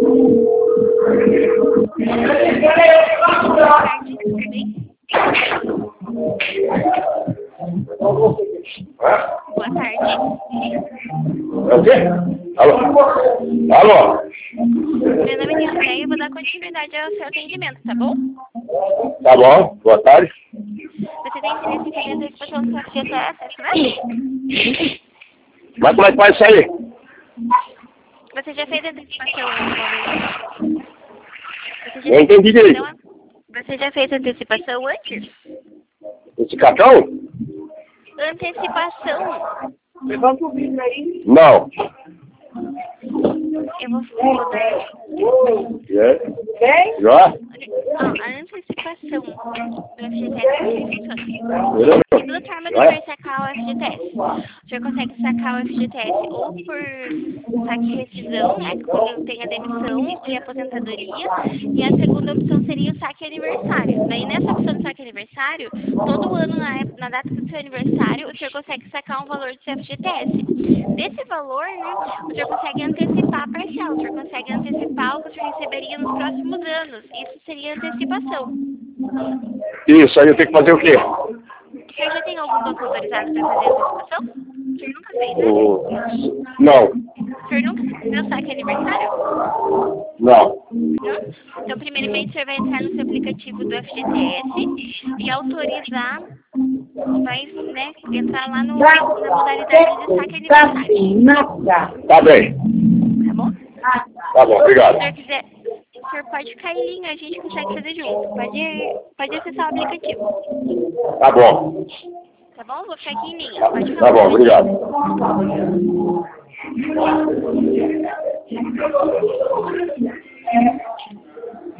Boa tarde. É o quê? Alô? Alô? Meu nome é André e eu vou dar continuidade ao seu atendimento, tá bom? Tá bom, boa tarde. Você tem interesse em fazer a antecipação do seu FGTS, né? Mas como é que faz isso aí? Você já fez a antecipação uma vez? Eu entendi direito. Você já fez a antecipação antes? Esse cartão? Antecipação. Levanta o vídeo aí. Não. Eu vou mudar. Bem? Já? A antecipação do FGTS funciona. Tem duas formas de você sacar o FGTS. Você consegue sacar o FGTS ou por saque e rescisão, né? Quando tem a demissão e a aposentadoria. E a segunda opção seria o saque aniversário. Daí nessa opção do saque aniversário, todo ano na data do seu aniversário, o senhor consegue sacar um valor do seu FGTS. Desse valor, né, o senhor consegue antecipar a parcial. O senhor consegue antecipar o que o senhor receberia nos próximos anos. Isso seria antecipação. Isso, aí eu tenho que fazer o quê? O senhor já tem algum banco autorizado para fazer antecipação? O senhor nunca fez, né? Não. O senhor nunca fez o saque aniversário? Não. Não? Então, primeiramente, o senhor vai entrar no seu aplicativo do FGTS e autorizar, vai, né, entrar lá na modalidade de saque aniversário. Tá bem. Tá bom? Tá bom, obrigado. Se o senhor quiser, o senhor pode ficar em linha, a gente consegue fazer junto. Pode acessar o aplicativo. Tá bom. Tá bom? Vou ficar aqui em linha. Pode Tá falar. bom, obrigado.